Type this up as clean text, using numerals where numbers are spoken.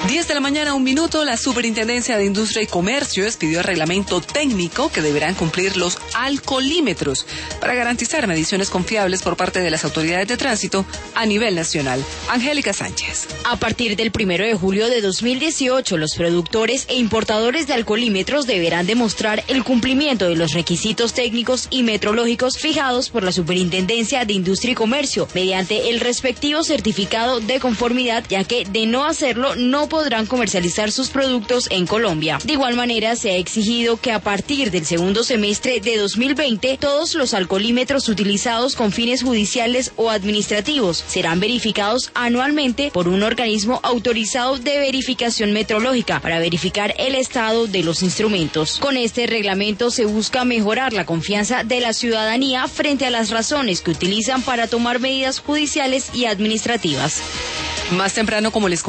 10 de la mañana, 1 minuto, la Superintendencia de Industria y Comercio expidió el reglamento técnico que deberán cumplir los alcoholímetros para garantizar mediciones confiables por parte de las autoridades de tránsito a nivel nacional. Angélica Sánchez. A partir del 1 de julio de 2018, los productores e importadores de alcoholímetros deberán demostrar el cumplimiento de los requisitos técnicos y metrológicos fijados por la Superintendencia de Industria y Comercio mediante el respectivo certificado de conformidad, ya que de no hacerlo no podrán comercializar sus productos en Colombia. De igual manera, se ha exigido que a partir del segundo semestre de 2020, todos los alcoholímetros utilizados con fines judiciales o administrativos serán verificados anualmente por un organismo autorizado de verificación metrológica para verificar el estado de los instrumentos. Con este reglamento se busca mejorar la confianza de la ciudadanía frente a las razones que utilizan para tomar medidas judiciales y administrativas. Más temprano, como les